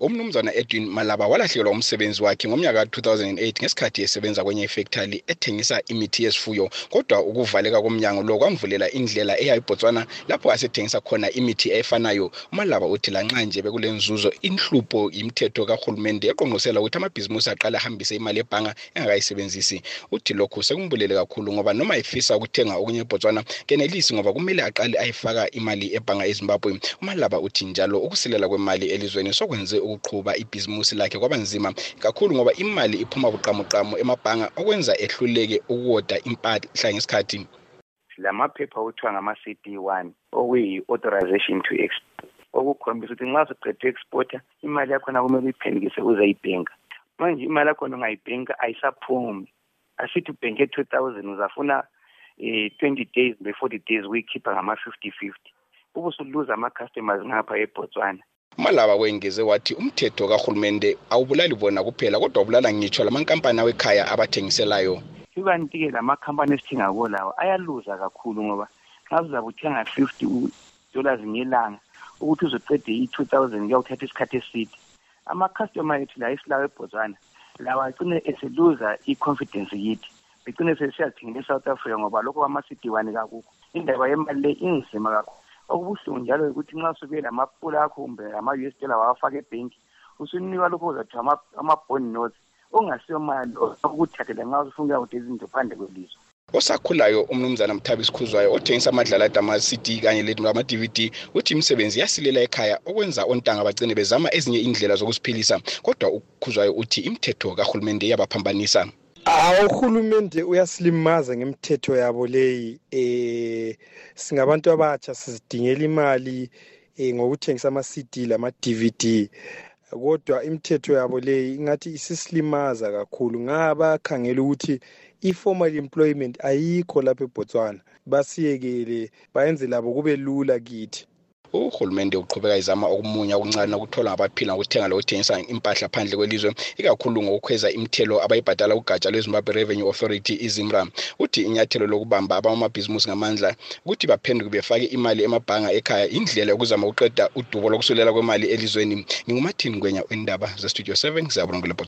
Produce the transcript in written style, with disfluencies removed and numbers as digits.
Umnumzana Edwin Malaba walahlekelwa umsebenzi wakhe ngomnyaka ka-2008 ngesikhathi esebenza kwenye ifactory ethengisa imithi yezifuyo, kodwa ukuvaleka komnyango lo kwamvulela indlela eya eBotswana lapho asethengisa khona imithi efanayo. uMalaba uthi lanxa nje bekulenzuzo, inhlupho imithetho kahulumende eqonqosela ukuthi amabhizimusi aqala ahambise imali ebhanga engakayisebenzisi. Uthi lokhu sekumbulele kakhulu ngoba noma efisa ukuthenga okunye eBotswana kenelisi ngoba kumele aqale ayifaka imali ebhanga eZimbabwe. uMalaba uthi njalo ukusilela kwemali elizweni sokwenze ukuqhuba ibhizimusi lakhe kwabanzima kakhulu ngoba imali iphuma buqamuqamu emabhanga okwenza ehluleke ukuwoda impahla ngesikhathi. Lamaphepha okuthiwa ngama-CD1 okuyi-authorization to export okukhombisa ukuthi nxa usuqede exporter imali yakhona kumele uyiphendukise uze ibhenka. Manje imali yakhona ungayibhenka ayisaphumi. Asithi ubhenke 2,000 uzafuna 20 days be 40 days uyikhipha ngama-50-50. Ubusuluza ama-customers ngapha eBotswana. uMalaba wengeze wathi umthetho kahulumende awubulali bona kuphela kodwa ubulala ngitsho lamankampani awekhaya abathengiselayo. Ikanti-ke lamakhampani esithenga kuwo lawo ayaluza kakhulu ngoba nxa uzabe uthenga $50 ngelanga ukuthi uzoqede i-2,000 kuyawuthatha isikhathi eside. Ama-customer ethu la esilawo eBotswana lawo agcine eseluza i-confidence yithi. Begcine sesiyathenga eSouth Africa ngoba lokho kwama-CD1 kakukho. Indaba yemali le inzima kakhulu. Okubuhlungu njalo ukuthi nxa usuke lamapula akho kumbe ama-US dollar wawafaka ebhenki usunikwa lokho uzathiwa ama-bond notes ongasiyo mali okuthathele nxa ufuna ukuthi izinto phandle kwelizwe. Osakhulayo umnumzana Mthabisi Khuzwayo othengisa amadlala ama-CD kanye lama-DVD uthi imisebenzi yasilela ekhaya okwenza ontanga bagcine bezama ezinye indlela zokusiphilisa, kodwa uKhuzwayo uthi imithetho kahulumende iyabaphambanisa. Uhulumende uyasilimaza ngemithetho yabo leyi. Singabantu abatsha sizidingela imali ngokuthengisa ama-CD lama-DVD, kodwa imithetho yabo leyi ingathi isisilimaza kakhulu. Ngabakhangela ukuthi i-formal employment ayikho lapha eBotswana, basiyekele bayenze labo kube lula kithi. Uhulumende uqhubeka izama okumunya okuncane ukuthola abaphila ngokuthenga lokuthengisa impahla phandle kwelizwe, ikakhulu ngokukhweza imithelo abayibhadala kugatsha lweZimbabwe Revenue Authority iZIMRA. Uthi inyathelo lokubamba abamabhizimusi ngamandla ukuthi baphenduke befake imali emabhanga ekhaya indlela yokuzama ukuqeda udubo lokusulela kwemali elizweni. NginguMartin Ngwenya, indaba ze Studio 7 zabongela.